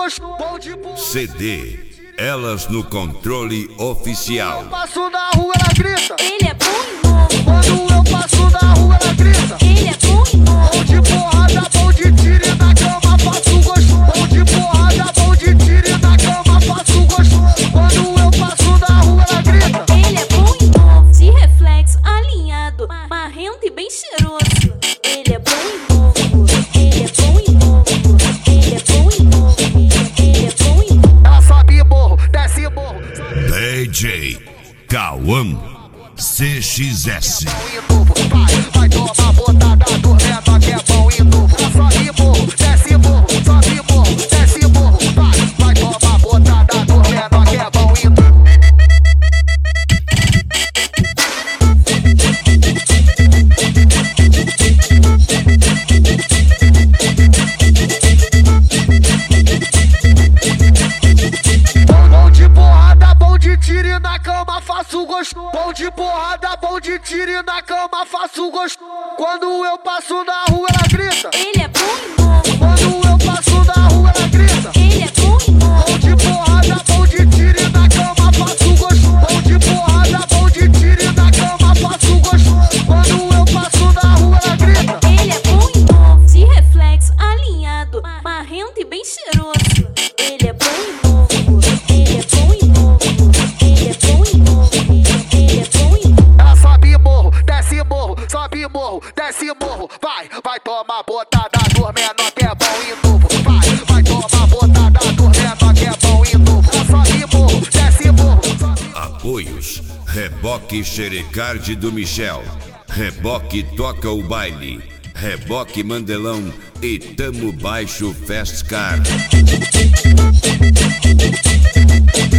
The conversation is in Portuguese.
gostoso, bom de porrada. CD Elas no Controle Oficial. Eu passo na rua, ela grita. Ele é bom e novo. Quando eu passo na rua, ela grita. Ele é bom e novo. Bom de porrada, bom de tiro e na cama faço gostoso. Bom de porrada, bom de tiro e na cama faço gostoso. Quando eu passo na rua, ela grita. Ele é bom e novo. De reflexo alinhado, marrento e bem cheiroso. Ele é bom e novo. Ele é bom e novo. Ele é bom e novo. Ele é bom e novo. Ela sobe morro, desce morro. DJ Cauã CXS. Vai tomar botada do menor que é bom e novo. Ela sobe morro, desce morro, sobe morro, desce morro. Vai tomar botada do menor que é bom e novo. Bom de porrada, bom de tiro e na cama faço gostoso. Bom de porrada, bom de tiro e na cama faço gostoso. Quando eu passo na rua, ela grita. Ele é bom e novo. Quando eu passo na rua, ela grita. Ele é bom e novo. Bom de porrada, bom de tiro e na cama faço gostoso. Bom de porrada, bom de tiro e na cama faço gostoso. Quando eu passo na rua, ela grita. Ele é bom e novo. De reflexo alinhado, marrento e bem cheiroso. Ele é bom e novo. Ele é bom e novo. Ele é bom e novo. Ele é bom e novo. Ela sobe morro, desce morro, sobe morro, desce morro. Vai tomar botada do menor que é bom e novo. Vai tomar botada do menor que é bom e novo. Ela sobe morro, desce morro, sobe. Apoios: Reboque Xerecard do Michel, Reboque Toca o Baile, Reboque Mandelão e Tamo Baixo Fast Car.